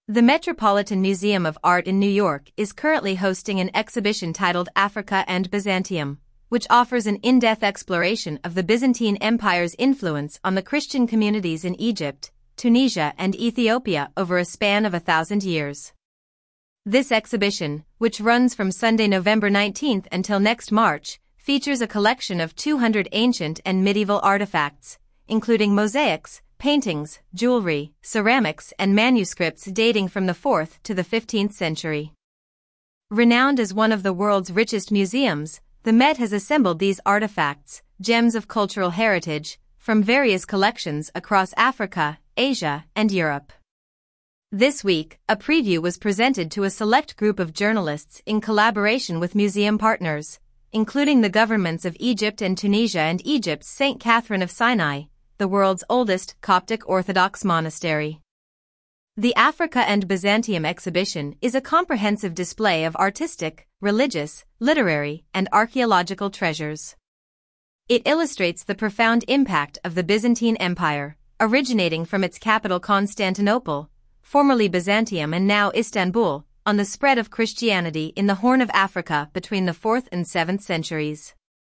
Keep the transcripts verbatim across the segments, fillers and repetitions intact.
The Metropolitan Museum of Art in New York is currently hosting an exhibition titled Africa and Byzantium, which offers an in-depth exploration of the Byzantine Empire's influence on the Christian communities in Egypt, Tunisia and Ethiopia over a span of a thousand years. This exhibition, which runs from Sunday, November nineteenth until next March, features a collection of two hundred ancient and medieval artifacts, including mosaics, paintings, jewelry, ceramics and manuscripts dating from the fourth to the fifteenth century. Renowned as one of the world's richest museums, the Met has assembled these artifacts, gems of cultural heritage, from various collections across Africa, Asia, and Europe. This week, a preview was presented to a select group of journalists in collaboration with museum partners, including the governments of Egypt and Tunisia and Egypt's Saint Catherine of Sinai, the world's oldest Coptic Orthodox monastery. The Africa and Byzantium exhibition is a comprehensive display of artistic, religious, literary, and archaeological treasures. It illustrates the profound impact of the Byzantine Empire, originating from its capital Constantinople, formerly Byzantium and now Istanbul, on the spread of Christianity in the Horn of Africa between the fourth and seventh centuries.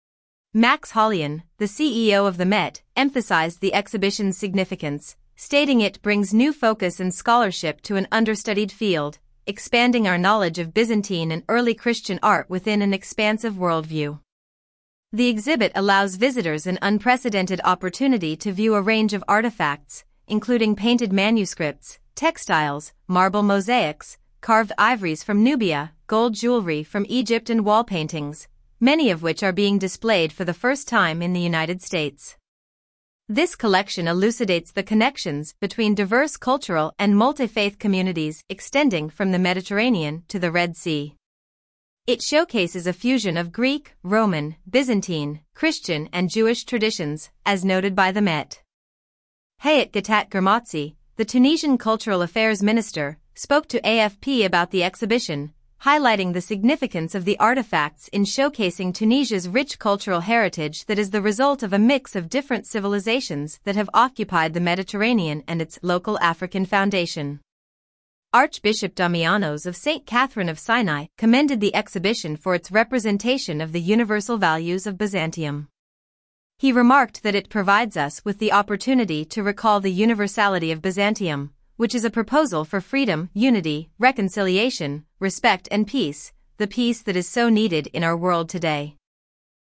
Max Hollein, the C E O of the Met, emphasized the exhibition's significance, stating it brings new focus and scholarship to an understudied field, expanding our knowledge of Byzantine and early Christian art within an expansive worldview. The exhibit allows visitors an unprecedented opportunity to view a range of artifacts, including painted manuscripts, textiles, marble mosaics, carved ivories from Nubia, gold jewelry from Egypt and wall paintings, many of which are being displayed for the first time in the United States. This collection elucidates the connections between diverse cultural and multi-faith communities extending from the Mediterranean to the Red Sea. It showcases a fusion of Greek, Roman, Byzantine, Christian and Jewish traditions, as noted by the Met. Hayat Gatat Germatsi, the Tunisian Cultural Affairs Minister, spoke to A F P about the exhibition, highlighting the significance of the artifacts in showcasing Tunisia's rich cultural heritage that is the result of a mix of different civilizations that have occupied the Mediterranean and its local African foundation. Archbishop Damianos of Saint Catherine of Sinai commended the exhibition for its representation of the universal values of Byzantium. He remarked that it provides us with the opportunity to recall the universality of Byzantium, which is a proposal for freedom, unity, reconciliation, respect and peace, the peace that is so needed in our world today.